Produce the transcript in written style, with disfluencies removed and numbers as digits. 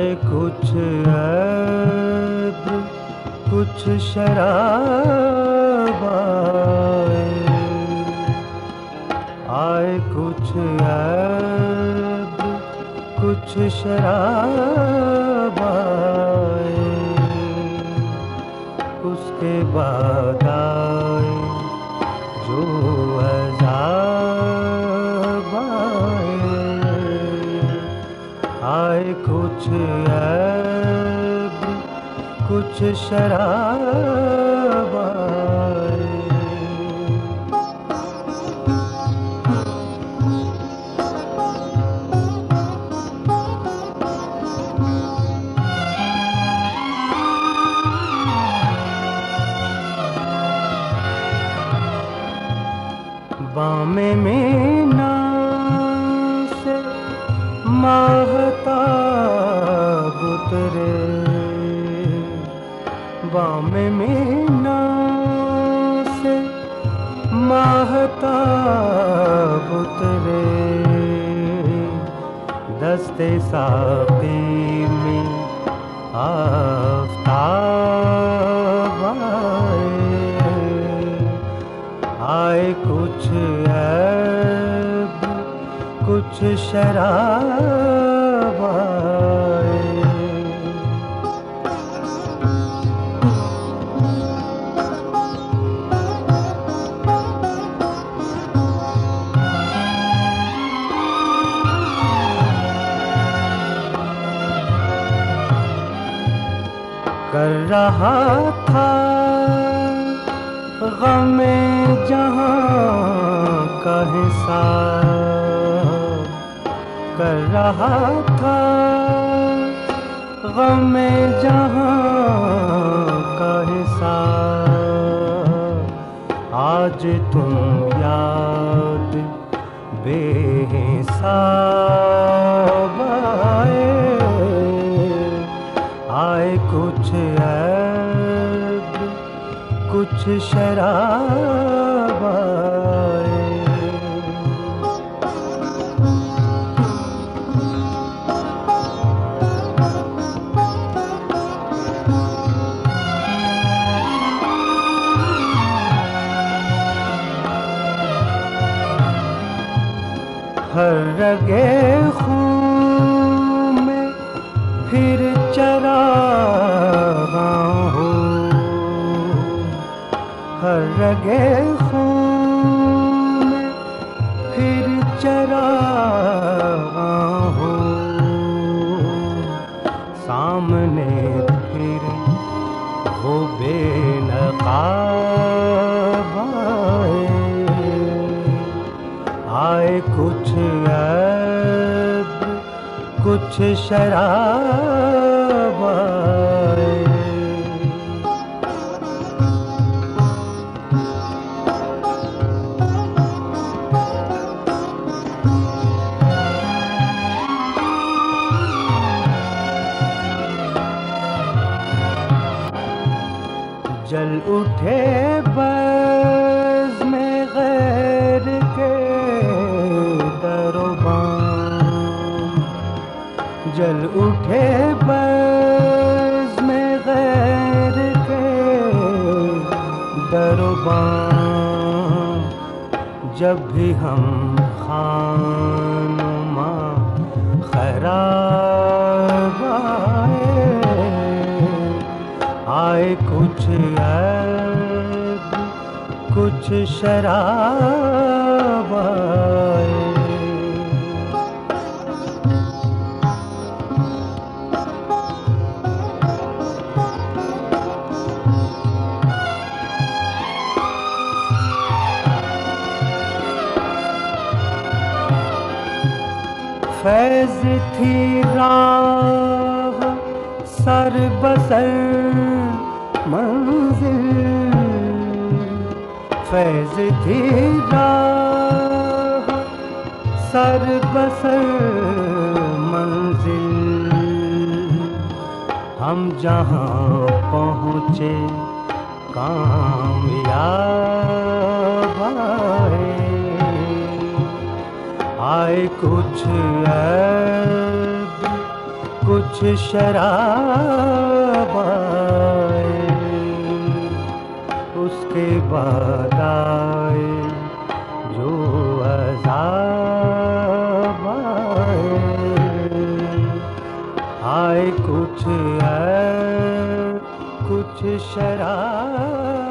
आए कुछ ऐब कुछ शराब आए कुछ ऐब कुछ शराब आए, उसके बाद आए जो अज़ाब आए कुछ ऐब कुछ शराब आए। बामे मीना से माहताब उतरे, बामे मीना से माहताब उतरे, दस्ते साक़ी में आफ़ताब आए कुछ ऐब कुछ शराब आए। कर रहा था ग़मे जहां का हिसाब, कर रहा था ग़मे जहां का हिसाब, आज तुम याद बेहिसाब आए कुछ ऐब कुछ शराब आए। हर रगे खून में फिर चरागा हूँ, हर रगे खून में फिर चरागा हूँ, सामने फिर वो बेनकाब आए कुछ ऐब कुछ शराब आए। जल उठे बज़्म में गैर के दरोबान, जल उठे बज़्म में गैर के दरोबान, जब भी हम खानुमा खराब आए कुछ ऐब कुछ शराब आए। फैज़ थी राह सर बसर मंजिल, फैज़ थी राह सर बसर मंजिल, हम जहाँ पहुँचे कामयाब आए कुछ ऐब कुछ कुछ शराब आए, उसके बाद आए जो अज़ाब आए कुछ है, कुछ शराब